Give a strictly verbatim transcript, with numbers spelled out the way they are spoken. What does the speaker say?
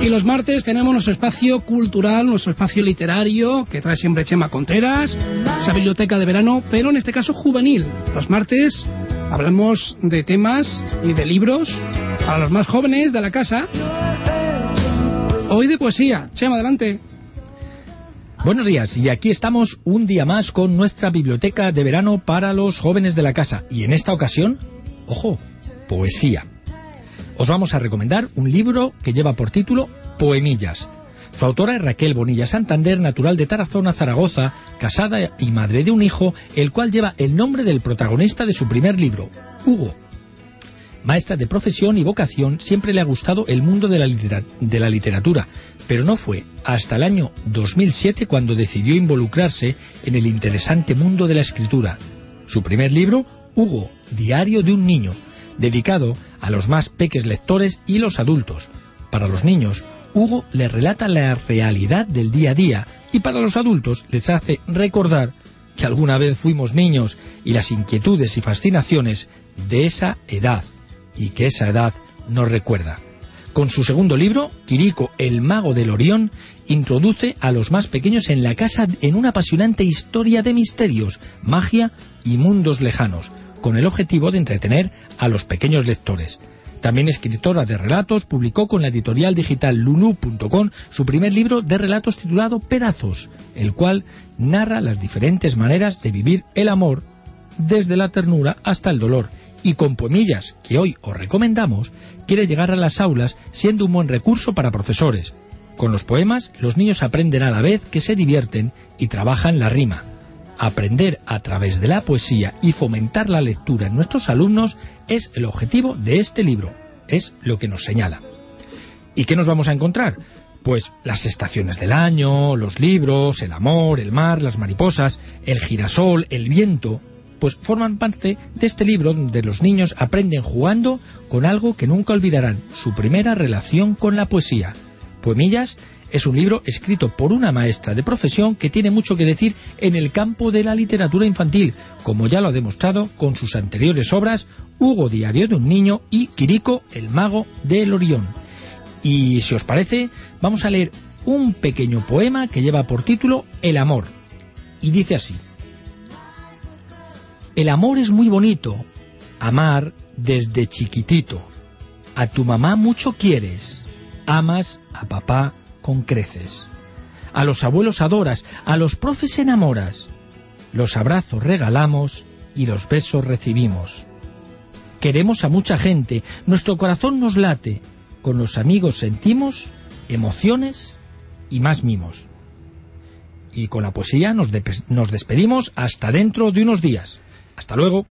Y los martes tenemos nuestro espacio cultural, nuestro espacio literario, que trae siempre Chema Contreras, esa biblioteca de verano, pero en este caso juvenil. Los martes hablamos de temas y de libros para los más jóvenes de la casa. Hoy de poesía. Chema, adelante. Buenos días, y aquí estamos un día más con nuestra biblioteca de verano para los jóvenes de la casa. Y en esta ocasión, ojo, poesía. Os vamos a recomendar un libro que lleva por título Poemillas. Su autora es Raquel Bonilla Santander, natural de Tarazona, Zaragoza, casada y madre de un hijo, el cual lleva el nombre del protagonista de su primer libro, Hugo. Maestra de profesión y vocación, siempre le ha gustado el mundo de la, litera- de la literatura, pero no fue hasta el año dos mil siete cuando decidió involucrarse en el interesante mundo de la escritura. Su primer libro, Hugo, diario de un niño, dedicado a los más peques lectores y los adultos. Para los niños, Hugo les relata la realidad del día a día, y para los adultos les hace recordar que alguna vez fuimos niños y las inquietudes y fascinaciones de esa edad, y que esa edad nos recuerda. Con su segundo libro, Quirico, el mago del Orión, introduce a los más pequeños en la casa en una apasionante historia de misterios, magia y mundos lejanos, con el objetivo de entretener a los pequeños lectores. También escritora de relatos, publicó con la editorial digital lulu punto com su primer libro de relatos titulado Pedazos, el cual narra las diferentes maneras de vivir el amor, desde la ternura hasta el dolor. Y con Poemillas, que hoy os recomendamos, quiere llegar a las aulas siendo un buen recurso para profesores. Con los poemas, los niños aprenden a la vez que se divierten y trabajan la rima. Aprender a través de la poesía y fomentar la lectura en nuestros alumnos es el objetivo de este libro, es lo que nos señala. ¿Y qué nos vamos a encontrar? Pues las estaciones del año, los libros, el amor, el mar, las mariposas, el girasol, el viento, pues forman parte de este libro donde los niños aprenden jugando con algo que nunca olvidarán, su primera relación con la poesía. Poemillas es un libro escrito por una maestra de profesión que tiene mucho que decir en el campo de la literatura infantil, como ya lo ha demostrado con sus anteriores obras, Hugo, diario de un niño, y Quirico, el mago del Orión. Y si os parece, vamos a leer un pequeño poema que lleva por título El amor, y dice así: el amor es muy bonito, amar desde chiquitito. A tu mamá mucho quieres, amas a papá con creces. A los abuelos adoras, a los profes enamoras. Los abrazos regalamos y los besos recibimos. Queremos a mucha gente, nuestro corazón nos late. Con los amigos sentimos emociones y más mimos. Y con la poesía nos, de- nos despedimos hasta dentro de unos días. Hasta luego.